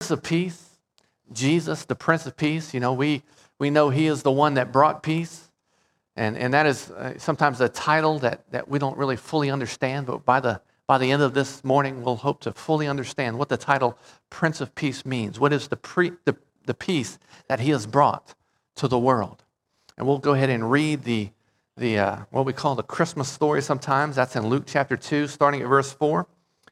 Prince of Peace, Jesus, the Prince of Peace, we know he is the one that brought peace. And that is sometimes a title that we don't really fully understand, but by the end of this morning, we'll hope to fully understand what the title Prince of Peace means. What is the peace that he has brought to the world? And we'll go ahead and read the what we call the Christmas story sometimes. That's in Luke chapter 2, starting at verse 4.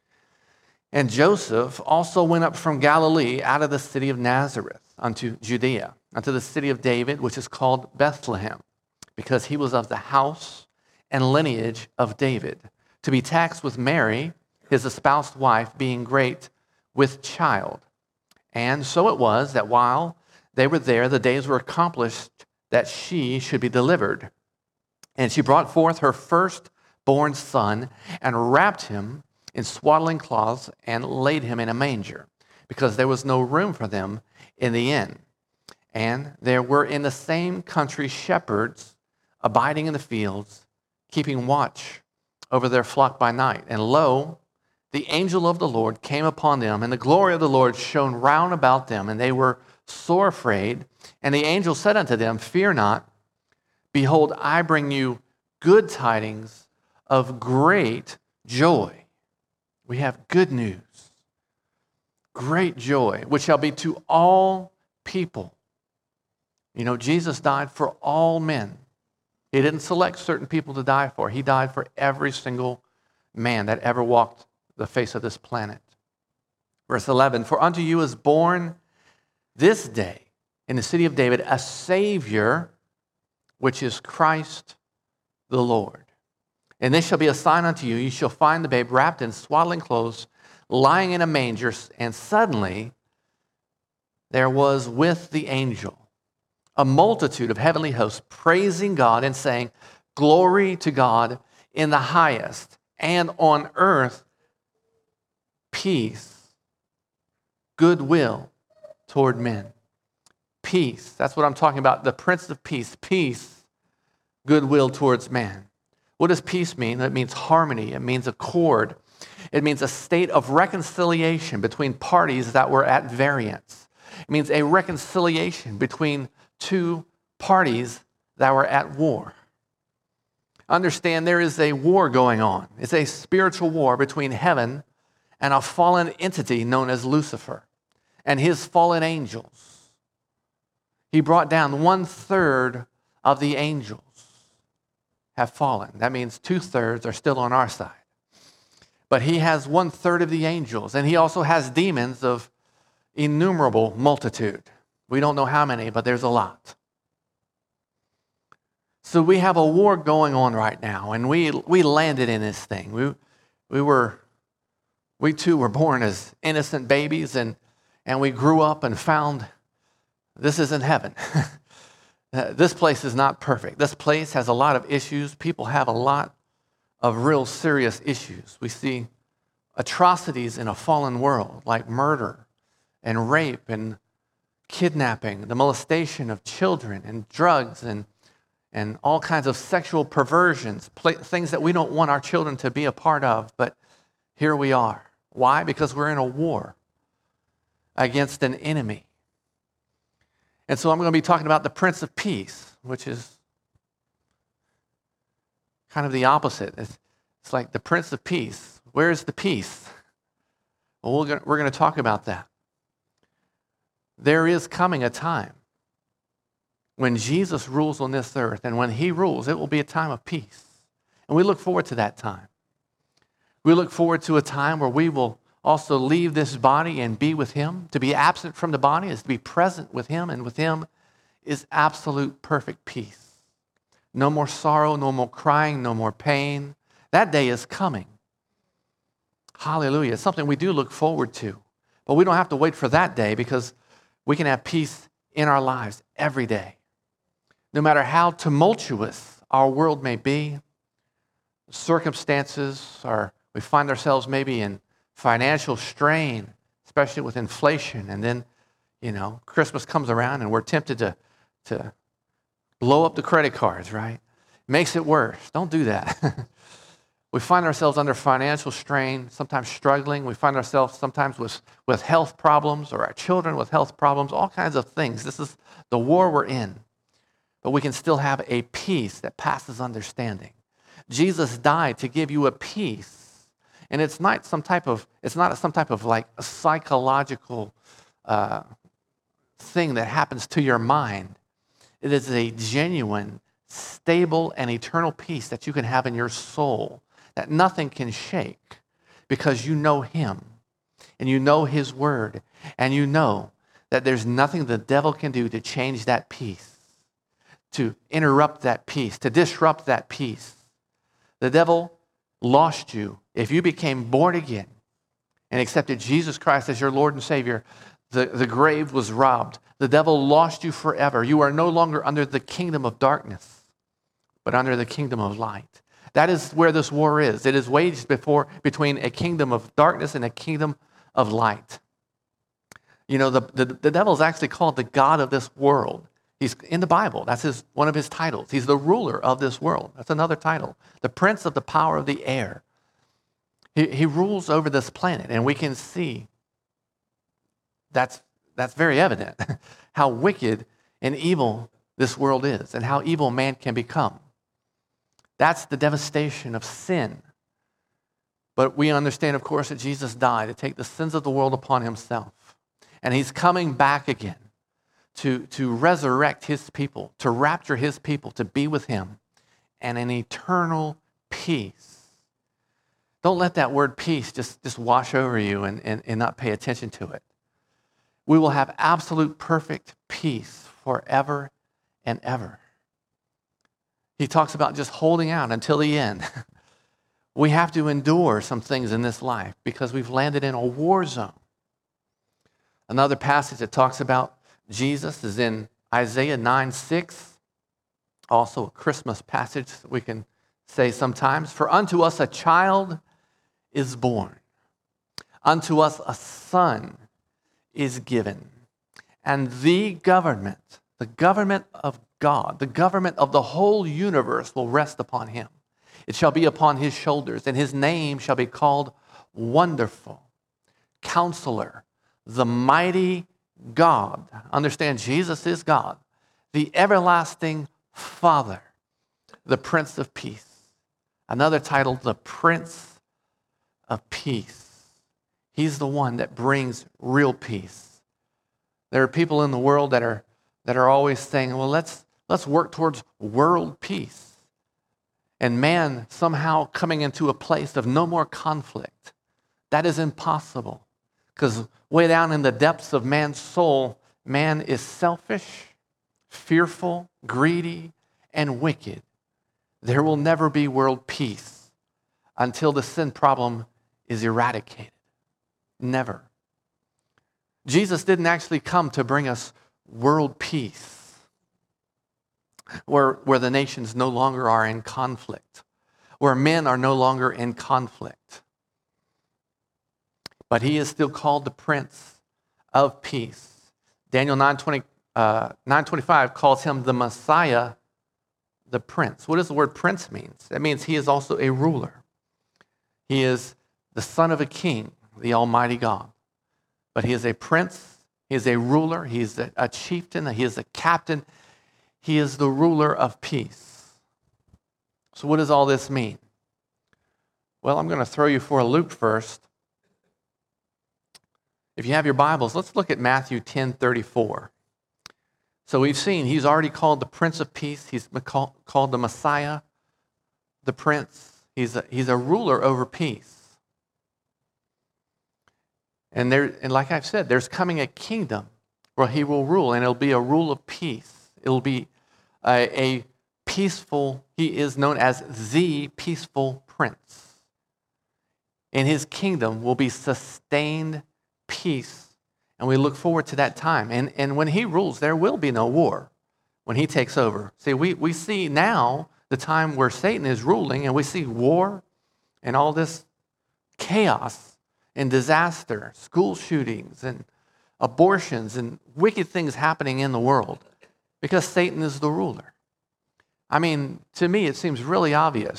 And Joseph also went up from Galilee out of the city of Nazareth unto Judea, unto the city of David, which is called Bethlehem, because he was of the house and lineage of David, to be taxed with Mary, his espoused wife, being great with child. And so it was that while they were there, the days were accomplished that she should be delivered. And she brought forth her firstborn son and wrapped him in swaddling cloths and laid him in a manger, because there was no room for them in the inn. And there were in the same country shepherds abiding in the fields, keeping watch over their flock by night. And lo, the angel of the Lord came upon them, and the glory of the Lord shone round about them, and they were sore afraid. And the angel said unto them, Fear not. Behold, I bring you good tidings of great joy. We have good news, great joy, which shall be to all people. Jesus died for all men. He didn't select certain people to die for. He died for every single man that ever walked the face of this planet. Verse 11, For unto you is born this day in the city of David a Savior, which is Christ the Lord. And this shall be a sign unto you. You shall find the babe wrapped in swaddling clothes, lying in a manger. And suddenly there was with the angel a multitude of heavenly hosts praising God and saying, Glory to God in the highest, and on earth peace, goodwill toward men. Peace, that's what I'm talking about, the Prince of Peace. Peace, goodwill towards man. What does peace mean? It means harmony. It means accord. It means a state of reconciliation between parties that were at variance. It means a reconciliation between two parties that were at war. Understand there is a war going on. It's a spiritual war between heaven and a fallen entity known as Lucifer and his fallen angels. He brought down 1/3 of the angels have fallen. That means 2/3 are still on our side. But he has 1/3 of the angels, and he also has demons of innumerable multitude. We don't know how many, but there's a lot. So we have a war going on right now, and we landed in this thing. We too were born as innocent babies, and we grew up and found this isn't heaven. This place is not perfect. This place has a lot of issues. People have a lot of real serious issues. We see atrocities in a fallen world like murder and rape and kidnapping, the molestation of children and drugs and all kinds of sexual perversions, things that we don't want our children to be a part of, but here we are. Why? Because we're in a war against an enemy. And so I'm going to be talking about the Prince of Peace, which is kind of the opposite. It's like the Prince of Peace. Where's the peace? Well, we're going to talk about that. There is coming a time when Jesus rules on this earth, and when he rules, it will be a time of peace. And we look forward to that time. We look forward to a time where we will also leave this body and be with him. To be absent from the body is to be present with him, and with him is absolute perfect peace. No more sorrow, no more crying, no more pain. That day is coming. Hallelujah. It's something we do look forward to. But we don't have to wait for that day, because we can have peace in our lives every day. No matter how tumultuous our world may be, circumstances, or we find ourselves maybe in financial strain, especially with inflation, and then, Christmas comes around and we're tempted to blow up the credit cards, right? Makes it worse. Don't do that. We find ourselves under financial strain, sometimes struggling. We find ourselves sometimes with health problems, or our children with health problems, all kinds of things. This is the war we're in. But we can still have a peace that passes understanding. Jesus died to give you a peace. And it's not some type of like a psychological thing that happens to your mind. It is a genuine, stable, and eternal peace that you can have in your soul that nothing can shake, because you know him and you know his word, and you know that there's nothing the devil can do to change that peace, to interrupt that peace, to disrupt that peace. The devil lost you. If you became born again and accepted Jesus Christ as your Lord and Savior, the grave was robbed. The devil lost you forever. You are no longer under the kingdom of darkness, but under the kingdom of light. That is where this war is. It is waged between a kingdom of darkness and a kingdom of light. You know, the devil is actually called the God of this world. He's in the Bible. That's one of his titles. He's the ruler of this world. That's another title. The prince of the power of the air. He rules over this planet, and we can see that's very evident how wicked and evil this world is, and how evil man can become. That's the devastation of sin. But we understand, of course, that Jesus died to take the sins of the world upon himself. And he's coming back again to resurrect his people, to rapture his people, to be with him, and an eternal peace. Don't let that word peace just wash over you and not pay attention to it. We will have absolute perfect peace forever and ever. He talks about just holding out until the end. We have to endure some things in this life because we've landed in a war zone. Another passage that talks about Jesus is in Isaiah 9:6, also a Christmas passage that we can say sometimes. For unto us a child is born, unto us a son is given, and the government of God, the government of the whole universe will rest upon him. It shall be upon his shoulders, and his name shall be called Wonderful, Counselor, the Mighty God. Understand, Jesus is God. The Everlasting Father, the Prince of Peace. Another title, the Prince of Peace. He's the one that brings real peace. There are people in the world that are always saying, well, let's work towards world peace. And man somehow coming into a place of no more conflict. That is impossible. Because way down in the depths of man's soul, man is selfish, fearful, greedy, and wicked. There will never be world peace until the sin problem is eradicated. Never. Jesus didn't actually come to bring us world peace, where the nations no longer are in conflict, where men are no longer in conflict. But he is still called the Prince of Peace. Daniel 9:25 calls him the Messiah, the Prince. What does the word Prince mean? That means he is also a ruler. He is the son of a king, the Almighty God. But he is a prince, he is a ruler, he is a chieftain, he is a captain. He is the ruler of peace. So what does all this mean? Well, I'm going to throw you for a loop first. If you have your Bibles, let's look at Matthew 10:34. So we've seen he's already called the Prince of Peace. He's called the Messiah, the Prince. He's a ruler over peace. And like I've said, there's coming a kingdom where he will rule, and it'll be a rule of peace. It'll be a peaceful, he is known as the peaceful prince. In his kingdom will be sustained peace, and we look forward to that time. And when he rules, there will be no war when he takes over. See, we see now the time where Satan is ruling, and we see war and all this chaos and disaster, school shootings and abortions and wicked things happening in the world because Satan is the ruler. I mean, to me, it seems really obvious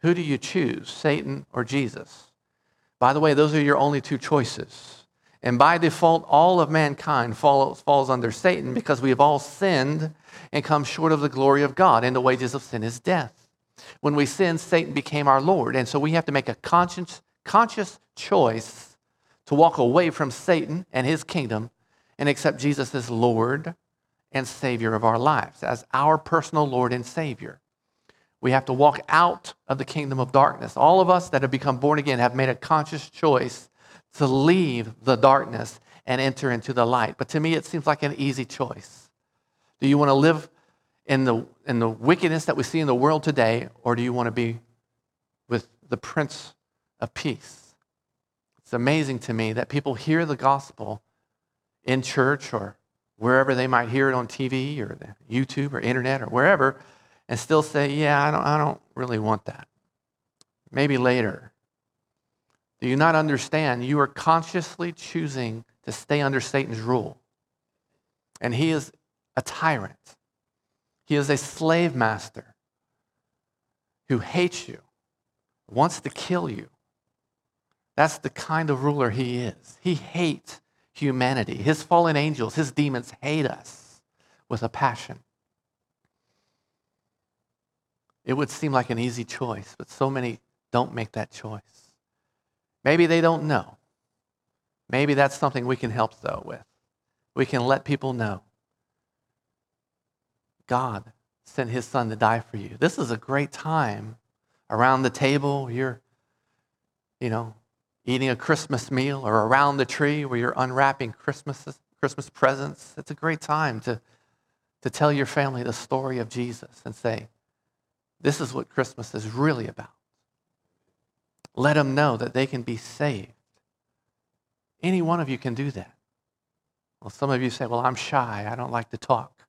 Who do you choose, Satan or Jesus? By the way, those are your only two choices. And by default, all of mankind falls under Satan because we have all sinned and come short of the glory of God. And the wages of sin is death. When we sinned, Satan became our Lord. And so we have to make a conscious choice to walk away from Satan and his kingdom and accept Jesus as Lord and Savior of our lives, as our personal Lord and Savior. We have to walk out of the kingdom of darkness. All of us that have become born again have made a conscious choice to leave the darkness and enter into the light. But to me, it seems like an easy choice. Do you want to live in the wickedness that we see in the world today, or do you want to be with the Prince of Peace? It's amazing to me that people hear the gospel in church or wherever they might hear it on TV or YouTube or internet or wherever, and still say, yeah, I don't really want that. Maybe later. Do you not understand? You are consciously choosing to stay under Satan's rule. And he is a tyrant. He is a slave master who hates you, wants to kill you. That's the kind of ruler he is. He hates humanity. His fallen angels, his demons hate us with a passion. It would seem like an easy choice, but so many don't make that choice. Maybe they don't know. Maybe that's something we can help, though, with. We can let people know. God sent his son to die for you. This is a great time around the table. You're, eating a Christmas meal, or around the tree where you're unwrapping Christmas presents. It's a great time to tell your family the story of Jesus and say, this is what Christmas is really about. Let them know that they can be saved. Any one of you can do that. Well, some of you say, well, I'm shy. I don't like to talk.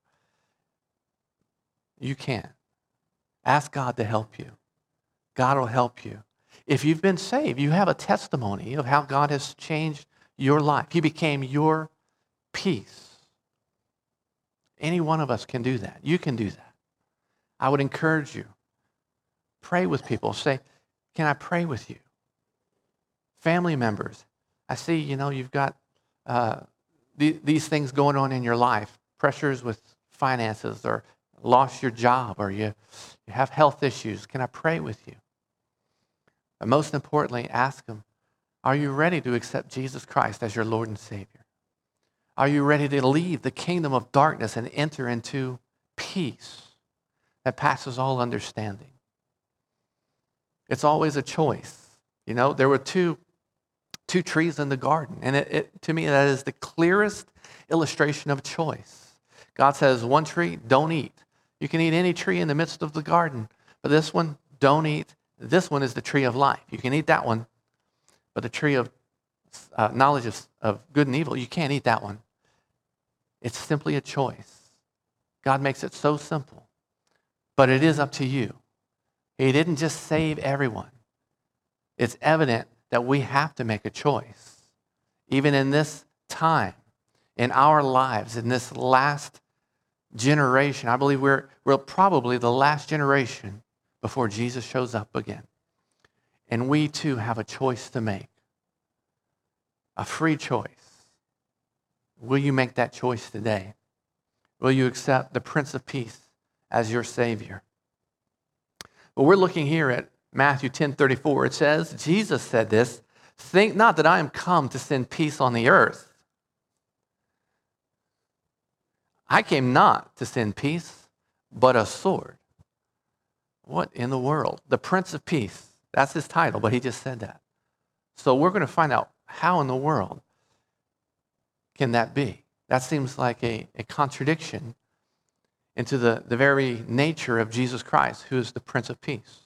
You can. Ask God to help you. God will help you. If you've been saved, you have a testimony of how God has changed your life. He became your peace. Any one of us can do that. You can do that. I would encourage you. Pray with people. Say, can I pray with you? Family members. I see, you've got these things going on in your life. Pressures with finances, or lost your job, or you have health issues. Can I pray with you? But most importantly, ask them, are you ready to accept Jesus Christ as your Lord and Savior? Are you ready to leave the kingdom of darkness and enter into peace that passes all understanding? It's always a choice. There were two trees in the garden, and to me, that is the clearest illustration of choice. God says, one tree, don't eat. You can eat any tree in the midst of the garden, but this one, don't eat. This one is the tree of life. You can eat that one, but the tree of knowledge of good and evil, you can't eat that one. It's simply a choice. God makes it so simple, but it is up to you. He didn't just save everyone. It's evident that we have to make a choice. Even in this time, in our lives, in this last generation, I believe we're probably the last generation before Jesus shows up again. And we too have a choice to make. A free choice. Will you make that choice today? Will you accept the Prince of Peace as your Savior? Well, we're looking here at Matthew 10:34. It says, Jesus said this, think not that I am come to send peace on the earth. I came not to send peace, but a sword. What in the world? The Prince of Peace. That's his title, but he just said that. So we're going to find out how in the world can that be? That seems like a contradiction into the very nature of Jesus Christ, who is the Prince of Peace.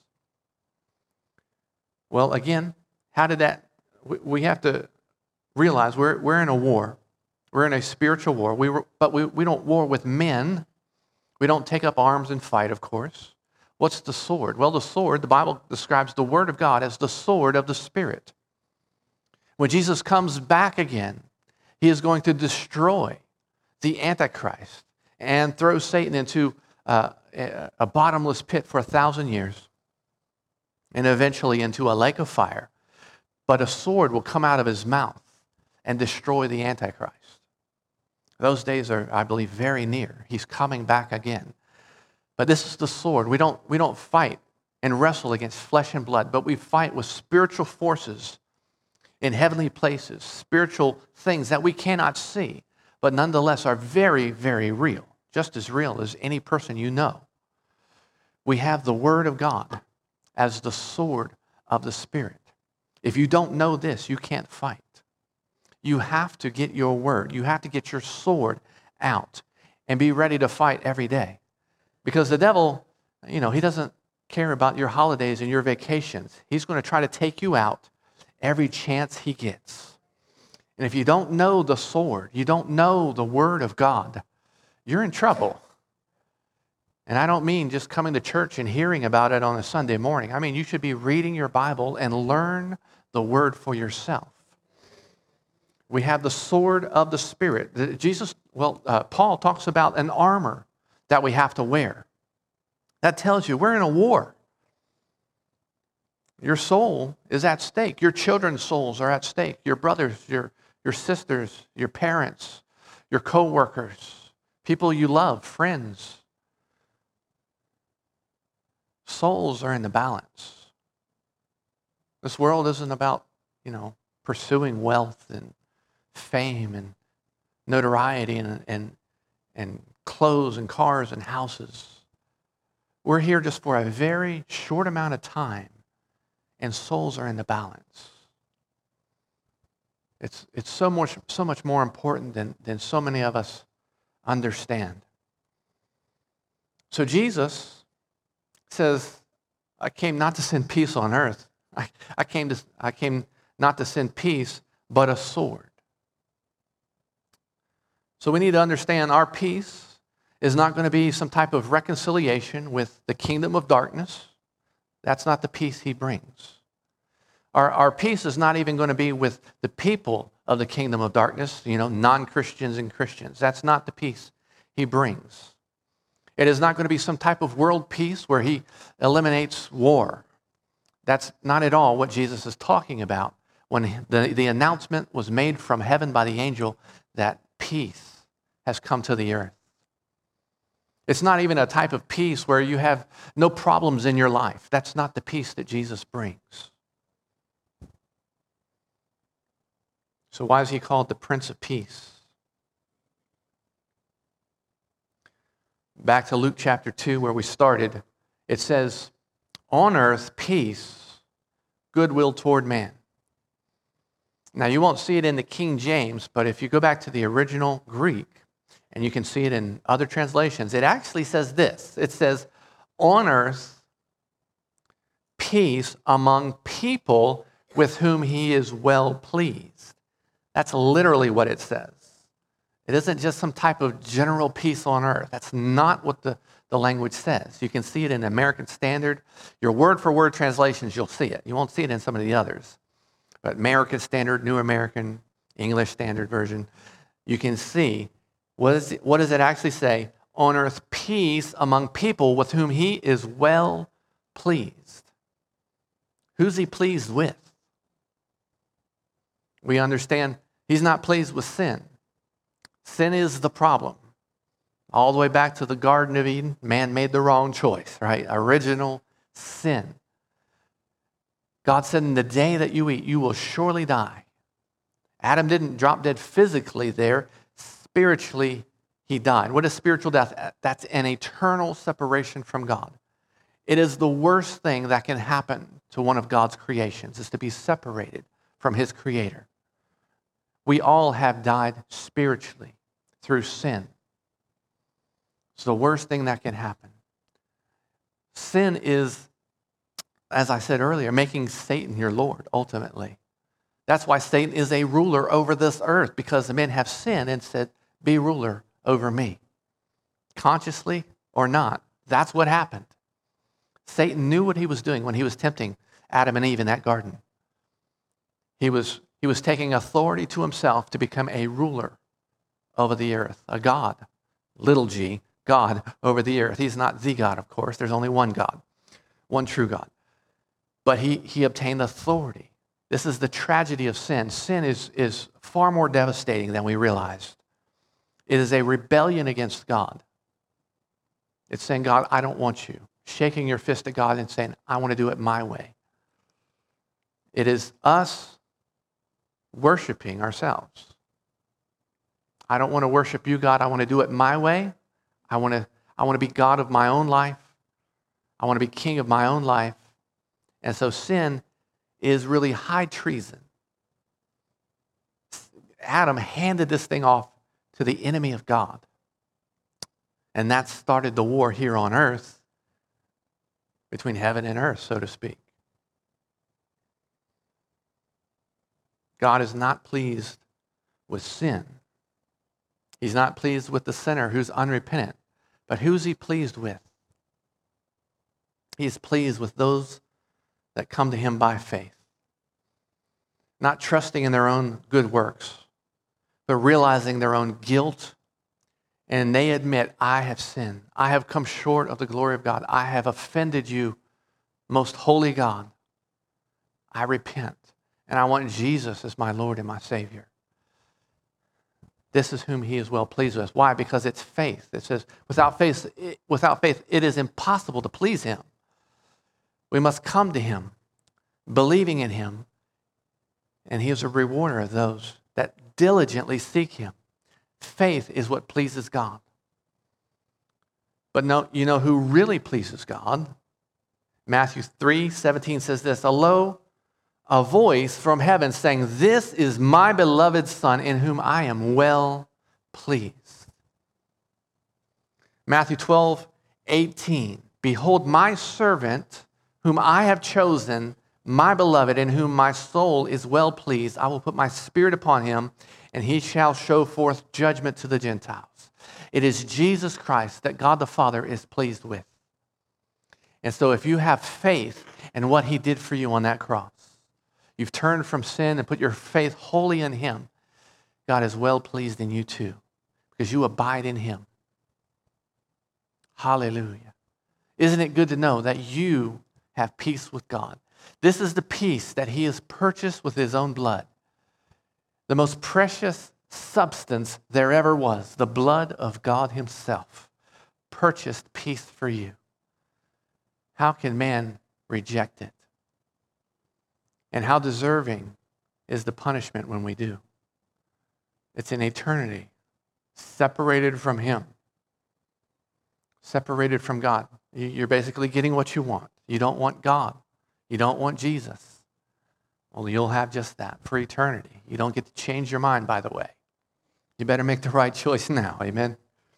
Well, again, how did that? We have to realize we're in a war. We're in a spiritual war. But we don't war with men. We don't take up arms and fight, of course. What's the sword? Well, the sword, the Bible describes the Word of God as the sword of the Spirit. When Jesus comes back again, he is going to destroy the Antichrist and throw Satan into a bottomless pit for 1,000 years. and eventually into a lake of fire. But a sword will come out of his mouth and destroy the Antichrist. Those days are, I believe, very near. He's coming back again. But this is the sword. We don't fight and wrestle against flesh and blood, but we fight with spiritual forces in heavenly places, spiritual things that we cannot see, but nonetheless are very, very real, just as real as any person you know. We have the Word of God as the sword of the Spirit. If you don't know this, you can't fight. You have to get your word. You have to get your sword out and be ready to fight every day. Because the devil, he doesn't care about your holidays and your vacations. He's going to try to take you out every chance he gets. And if you don't know the sword, you don't know the Word of God, you're in trouble. And I don't mean just coming to church and hearing about it on a Sunday morning. I mean, you should be reading your Bible and learn the Word for yourself. We have the sword of the Spirit. Paul talks about an armor that we have to wear. That tells you we're in a war. Your soul is at stake. Your children's souls are at stake. Your brothers, your sisters, your parents, your co-workers, people you love, friends. Souls are in the balance. This world isn't about, pursuing wealth and fame and notoriety and clothes and cars and houses. We're here just for a very short amount of time, and souls are in the balance. It's so much more important than so many of us understand. So Jesus says, I came not to send peace on earth. I came not to send peace, but a sword. So we need to understand our peace is not going to be some type of reconciliation with the kingdom of darkness. That's not the peace he brings. Our peace is not even going to be with the people of the kingdom of darkness, non-Christians and Christians. That's not the peace he brings. It is not going to be some type of world peace where he eliminates war. That's not at all what Jesus is talking about when the announcement was made from heaven by the angel that peace has come to the earth. It's not even a type of peace where you have no problems in your life. That's not the peace that Jesus brings. So why is he called the Prince of Peace? Back to Luke chapter 2 where we started, it says, on earth, peace, goodwill toward man. Now, you won't see it in the King James, but if you go back to the original Greek, and you can see it in other translations, it actually says this. It says, on earth, peace among people with whom he is well pleased. That's literally what it says. It isn't just some type of general peace on earth. That's not what the language says. You can see it in American Standard. Your word-for-word translations, you'll see it. You won't see it in some of the others. But American Standard, New American, English Standard Version, you can see, what does it actually say? On earth, peace among people with whom he is well pleased. Who's he pleased with? We understand he's not pleased with sin. Sin is the problem. All the way back to the Garden of Eden, man made the wrong choice, right? Original sin. God said, in the day that you eat, you will surely die. Adam didn't drop dead physically there. Spiritually, he died. What is spiritual death? That's an eternal separation from God. It is the worst thing that can happen to one of God's creations, is to be separated from his creator. We all have died spiritually through sin. It's the worst thing that can happen. Sin is, as I said earlier, making Satan your Lord, ultimately. That's why Satan is a ruler over this earth, because the men have sinned and said, be ruler over me. Consciously or not, that's what happened. Satan knew what he was doing when he was tempting Adam and Eve in that garden. He was taking authority to himself to become a ruler over the earth, a God, little g, God over the earth. He's not the God, of course. There's only one God, one true God. but he obtained authority. This is the tragedy of sin. Sin is far more devastating than we realized. It is a rebellion against God. It's saying, God, I don't want you. Shaking your fist at God and saying, I want to do it my way. It is us worshiping ourselves. I don't want to worship you, God. I want to do it my way. I want to be God of my own life. I want to be king of my own life. And so sin is really high treason. Adam handed this thing off to the enemy of God. And that started the war here on earth between heaven and earth, so to speak. God is not pleased with sin. He's not pleased with the sinner who's unrepentant. But who's he pleased with? He's pleased with those that come to him by faith. Not trusting in their own good works, but realizing their own guilt. And they admit, I have sinned. I have come short of the glory of God. I have offended you, most holy God. I repent. And I want Jesus as my Lord and my Savior. This is whom he is well pleased with. Why? Because it's faith. It says, without faith, it is impossible to please him. We must come to him, believing in him, and he is a rewarder of those that diligently seek him. Faith is what pleases God. But no, you know who really pleases God? Matthew 3:17 says this, a voice from heaven saying, this is my beloved Son in whom I am well pleased. Matthew 12:18, behold my servant whom I have chosen, my beloved, in whom my soul is well pleased. I will put my spirit upon him, and he shall show forth judgment to the Gentiles. It is Jesus Christ that God the Father is pleased with. And so if you have faith in what he did for you on that cross, you've turned from sin and put your faith wholly in him, God is well pleased in you too, because you abide in him. Hallelujah. Isn't it good to know that you have peace with God? This is the peace that he has purchased with his own blood. The most precious substance there ever was, the blood of God himself, purchased peace for you. How can man reject it? And how deserving is the punishment when we do? It's in eternity, separated from him, separated from God. You're basically getting what you want. You don't want God. You don't want Jesus. Well, you'll have just that for eternity. You don't get to change your mind, by the way. You better make the right choice now. Amen.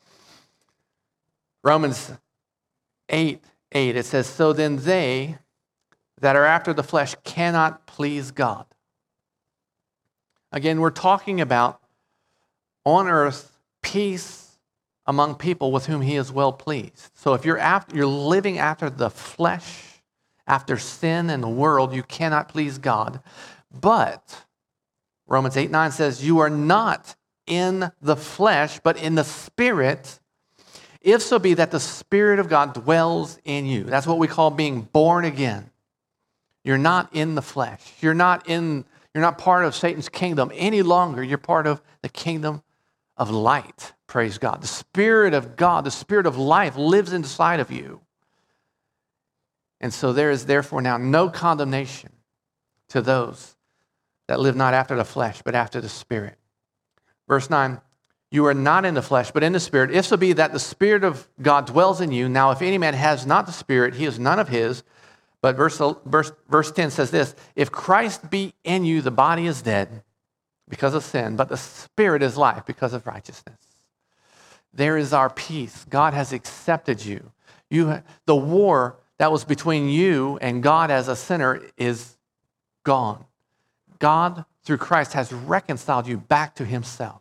Romans 8:8, it says, so then they that are after the flesh cannot please God. Again, we're talking about on earth peace among people with whom he is well pleased. So if you're living after the flesh, after sin and the world, you cannot please God. But Romans 8:9 says, you are not in the flesh, but in the Spirit, if so be that the Spirit of God dwells in you. That's what we call being born again. You're not in the flesh. You're not part of Satan's kingdom any longer. You're part of the kingdom of light. Praise God. The Spirit of God, the Spirit of life lives inside of you. And so there is therefore now no condemnation to those that live not after the flesh, but after the Spirit. Verse 9, you are not in the flesh, but in the Spirit, if so be that the Spirit of God dwells in you. Now, if any man has not the Spirit, he is none of his. But verse 10 says this, if Christ be in you, the body is dead because of sin, but the Spirit is life because of righteousness. There is our peace. God has accepted you. The war that was between you and God as a sinner is gone. God, through Christ, has reconciled you back to himself.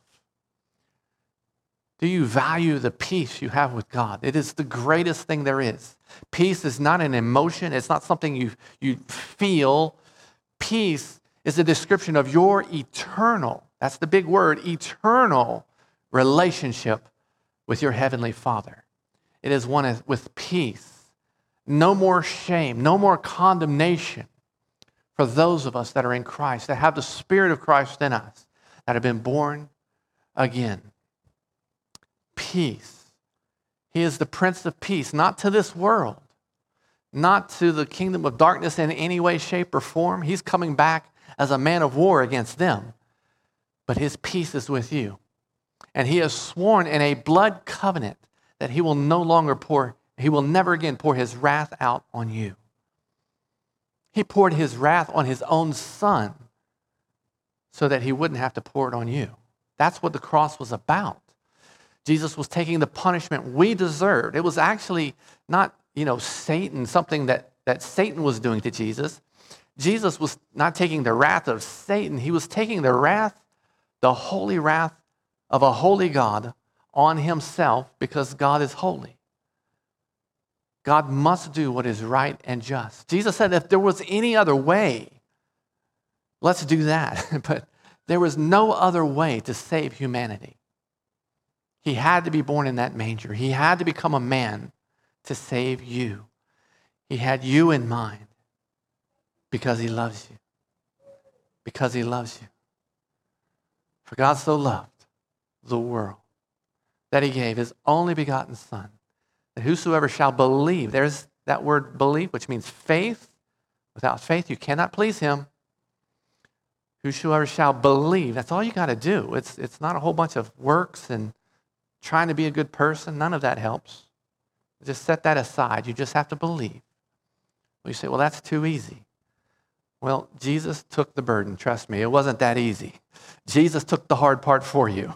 Do you value the peace you have with God? It is the greatest thing there is. Peace is not an emotion. It's not something you feel. Peace is a description of your eternal, that's the big word, eternal relationship with your heavenly Father. It is one with peace. No more shame, no more condemnation. for those of us that are in Christ, that have the Spirit of Christ in us, that have been born again. Peace. He is the Prince of Peace, not to this world, not to the kingdom of darkness in any way, shape, or form. He's coming back as a man of war against them. But his peace is with you. And he has sworn in a blood covenant that he will never again pour his wrath out on you. He poured his wrath on his own son so that he wouldn't have to pour it on you. That's what the cross was about. Jesus was taking the punishment we deserved. It was actually not, Satan, something that Satan was doing to Jesus. Jesus was not taking the wrath of Satan. He was taking the holy wrath of a holy God on himself because God is holy. God must do what is right and just. Jesus said if there was any other way, let's do that. But there was no other way to save humanity. He had to be born in that manger. He had to become a man to save you. He had you in mind because he loves you. Because he loves you. For God so loved the world that he gave his only begotten Son, that whosoever shall believe, there's that word believe, which means faith. Without faith, you cannot please him. Whosoever shall believe, that's all you got to do. It's not a whole bunch of works and trying to be a good person. None of that helps. Just set that aside. You just have to believe. Well, you say, well, that's too easy. Well, Jesus took the burden. Trust me, it wasn't that easy. Jesus took the hard part for you.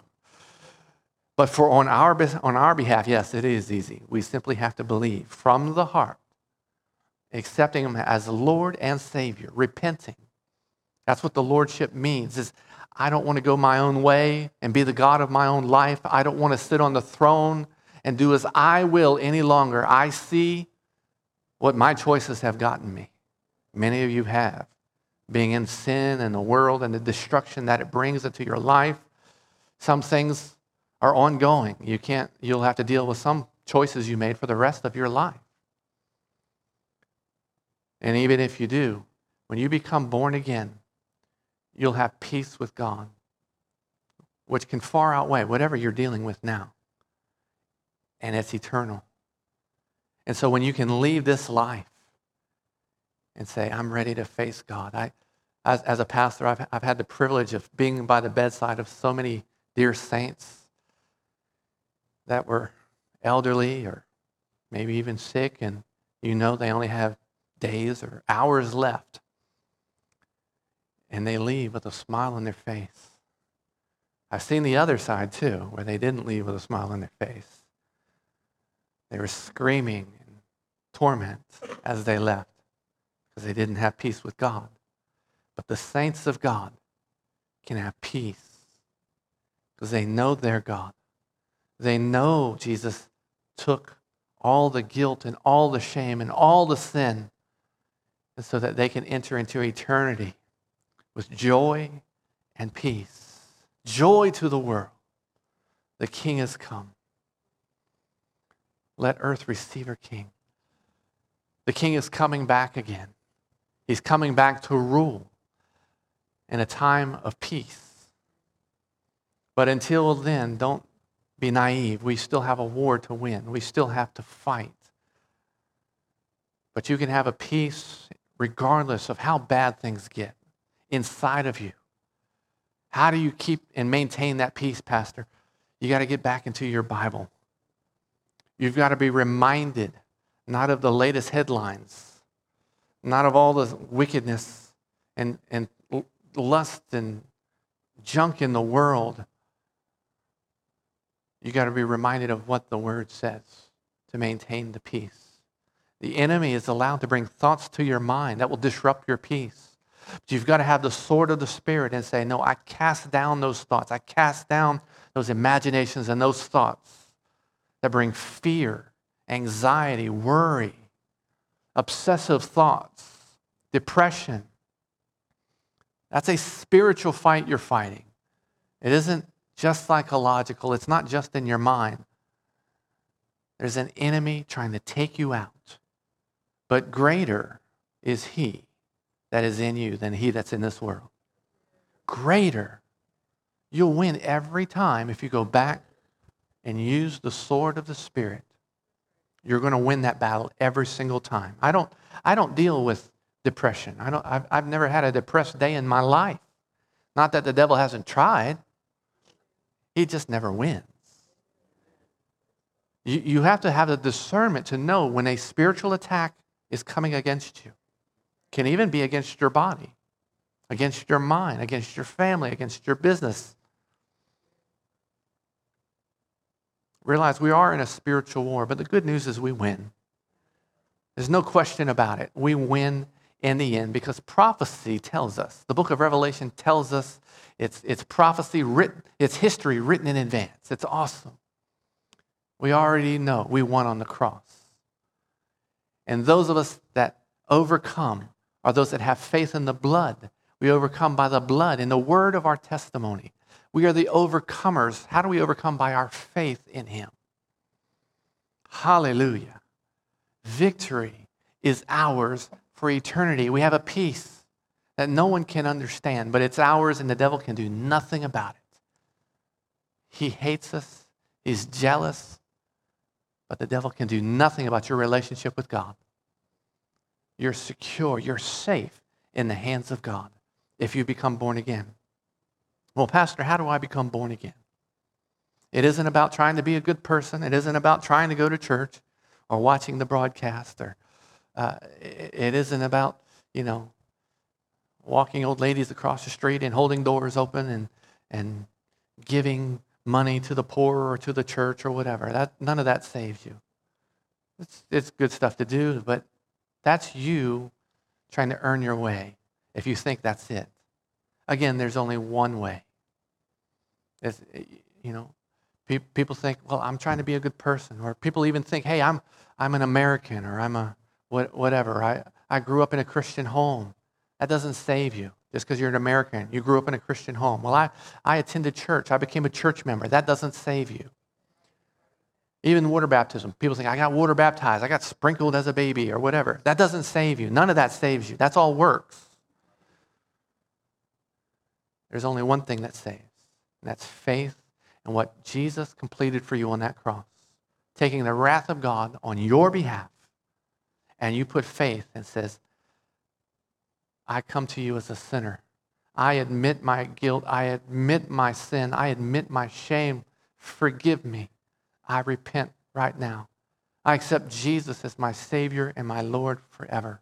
But on our behalf, yes, it is easy. We simply have to believe from the heart, accepting him as Lord and Savior, repenting. That's what the Lordship means, is I don't want to go my own way and be the God of my own life. I don't want to sit on the throne and do as I will any longer. I see what my choices have gotten me. Many of you have. Being in sin and the world and the destruction that it brings into your life. Some things are ongoing. You'll have to deal with some choices you made for the rest of your life. And even if you do, when you become born again, you'll have peace with God, which can far outweigh whatever you're dealing with now. And it's eternal. And so when you can leave this life and say, I'm ready to face God. As a pastor, I've had the privilege of being by the bedside of so many dear saints that were elderly or maybe even sick, and they only have days or hours left. And they leave with a smile on their face. I've seen the other side too, where they didn't leave with a smile on their face. They were screaming in torment as they left because they didn't have peace with God. But the saints of God can have peace because they know their God. They know Jesus took all the guilt and all the shame and all the sin, and so that they can enter into eternity with joy and peace. Joy to the world. The King has come. Let earth receive her King. The King is coming back again. He's coming back to rule in a time of peace. But until then, don't be naive. We still have a war to win. We still have to fight. But you can have a peace regardless of how bad things get inside of you. How do you keep and maintain that peace, Pastor? You got to get back into your Bible. You've got to be reminded not of the latest headlines, not of all the wickedness and lust and junk in the world. You got to be reminded of what the Word says to maintain the peace. The enemy is allowed to bring thoughts to your mind that will disrupt your peace. But you've got to have the sword of the Spirit and say, no, I cast down those thoughts. I cast down those imaginations and those thoughts that bring fear, anxiety, worry, obsessive thoughts, depression. That's a spiritual fight you're fighting. It isn't just psychological. It's not just in your mind. There's an enemy trying to take you out. But greater is he that is in you than he that's in this world. Greater. You'll win every time if you go back and use the sword of the Spirit. You're going to win that battle every single time. I don't deal with depression. I've never had a depressed day in my life. Not that the devil hasn't tried. He just never wins. You have to have the discernment to know when a spiritual attack is coming against you. It can even be against your body, against your mind, against your family, against your business. Realize we are in a spiritual war, but the good news is we win. There's no question about it. We win in the end because prophecy tells us. The book of Revelation tells us it's prophecy written, it's history written in advance. It's awesome. We already know we won on the cross. And those of us that overcome are those that have faith in the blood. We overcome by the blood in the word of our testimony. We are the overcomers. How do we overcome? By our faith in him. Hallelujah. Victory is ours for eternity. We have a peace that no one can understand, but it's ours and the devil can do nothing about it. He hates us. He's jealous. But the devil can do nothing about your relationship with God. You're secure. You're safe in the hands of God if you become born again. Well, Pastor, how do I become born again? It isn't about trying to be a good person. It isn't about trying to go to church or watching the broadcast. Or it isn't about, walking old ladies across the street and holding doors open and giving money to the poor or to the church or whatever. None of that saves you. It's good stuff to do, but that's you trying to earn your way if you think that's it. Again, there's only one way. People think, well, I'm trying to be a good person. Or people even think, hey, I'm an American, or I'm a whatever. I grew up in a Christian home. That doesn't save you. Just because you're an American, you grew up in a Christian home. Well, I attended church. I became a church member. That doesn't save you. Even water baptism. People think, I got water baptized. I got sprinkled as a baby or whatever. That doesn't save you. None of that saves you. That's all works. There's only one thing that saves, and that's faith in what Jesus completed for you on that cross. Taking the wrath of God on your behalf, and you put faith and says, I come to you as a sinner. I admit my guilt. I admit my sin. I admit my shame. Forgive me. I repent right now. I accept Jesus as my Savior and my Lord forever.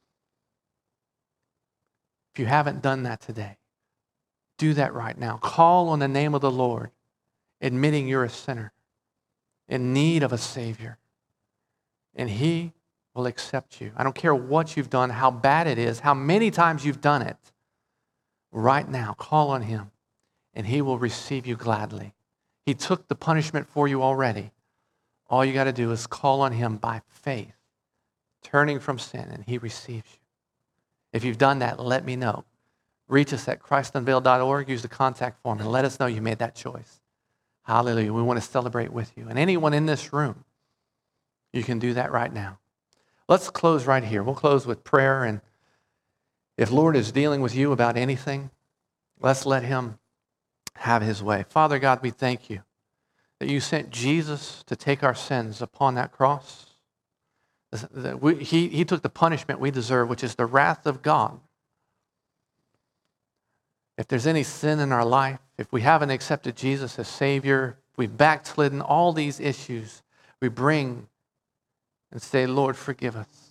If you haven't done that today, do that right now. Call on the name of the Lord, admitting you're a sinner in need of a Savior. And he will accept you. I don't care what you've done, how bad it is, how many times you've done it. Right now, call on him, and he will receive you gladly. He took the punishment for you already. All you got to do is call on him by faith, turning from sin, and he receives you. If you've done that, let me know. Reach us at christunveiled.org. Use the contact form and let us know you made that choice. Hallelujah. We want to celebrate with you. And anyone in this room, you can do that right now. Let's close right here. We'll close with prayer. And if Lord is dealing with you about anything, let's let him have his way. Father God, we thank you that you sent Jesus to take our sins upon that cross. He took the punishment we deserve, which is the wrath of God. If there's any sin in our life, if we haven't accepted Jesus as Savior, we've backslidden, all these issues we bring and say, Lord, forgive us.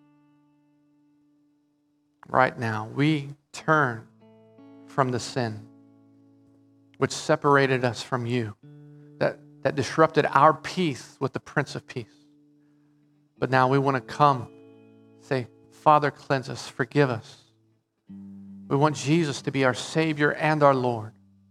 Right now, we turn from the sin which separated us from you, that disrupted our peace with the Prince of Peace. But now we want to come, say, Father, cleanse us, forgive us. We want Jesus to be our Savior and our Lord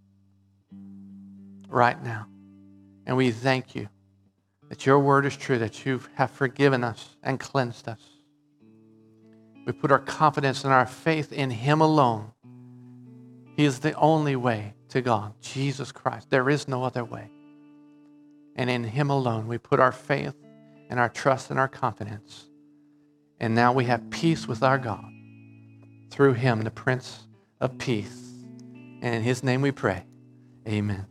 right now. And we thank you that your word is true, that you have forgiven us and cleansed us. We put our confidence and our faith in him alone. He is the only way to God, Jesus Christ. There is no other way. And in him alone, we put our faith and our trust and our confidence. And now we have peace with our God through him, the Prince of Peace. And in his name we pray. Amen.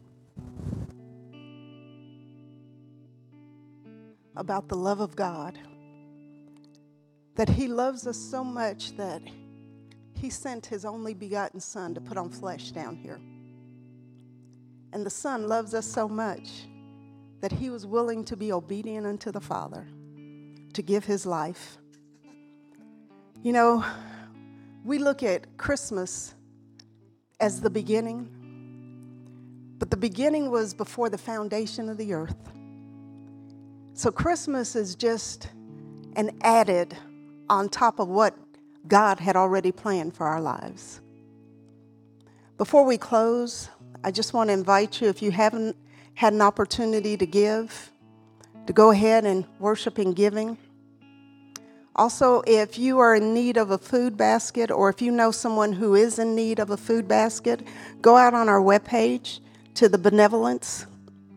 About the love of God, that he loves us so much that he sent his only begotten Son to put on flesh down here. And the Son loves us so much that he was willing to be obedient unto the Father, to give his life. You know, we look at Christmas as the beginning, but the beginning was before the foundation of the earth. So Christmas is just an added on top of what God had already planned for our lives. Before we close, I just want to invite you, if you haven't had an opportunity to give, to go ahead and worship in giving. Also, if you are in need of a food basket, or if you know someone who is in need of a food basket, go out on our webpage to the benevolence.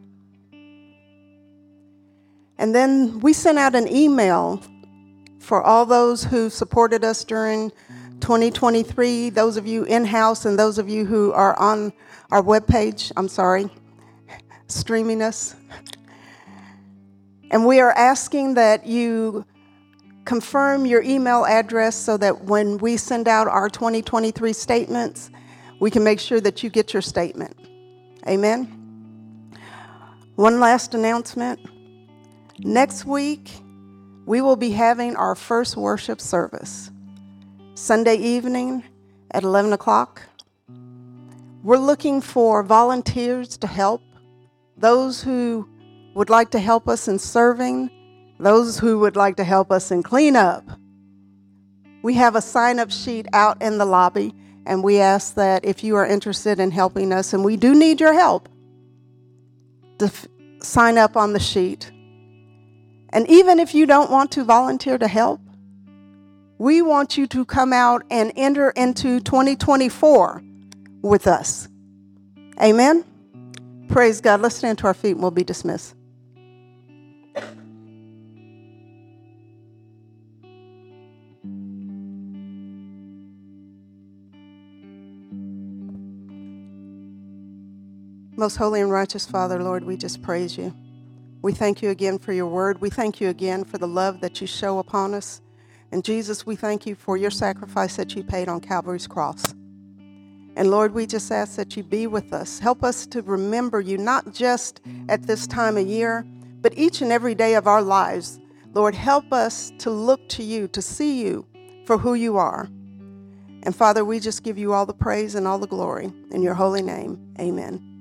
And then we sent out an email for all those who supported us during 2023, those of you in-house and those of you who are on our webpage, streaming us. And we are asking that you confirm your email address so that when we send out our 2023 statements, we can make sure that you get your statement. Amen. One last announcement. Next week, we will be having our first worship service, Sunday evening at 11 o'clock. We're looking for volunteers to help, those who would like to help us in serving, those who would like to help us in cleanup. We have a sign-up sheet out in the lobby, and we ask that if you are interested in helping us, and we do need your help, to sign up on the sheet. And even if you don't want to volunteer to help, we want you to come out and enter into 2024 with us. Amen? Praise God. Let's stand to our feet and we'll be dismissed. Most holy and righteous Father, Lord, we just praise you. We thank you again for your word. We thank you again for the love that you show upon us. And Jesus, we thank you for your sacrifice that you paid on Calvary's cross. And Lord, we just ask that you be with us. Help us to remember you, not just at this time of year, but each and every day of our lives. Lord, help us to look to you, to see you for who you are. And Father, we just give you all the praise and all the glory. In your holy name, amen.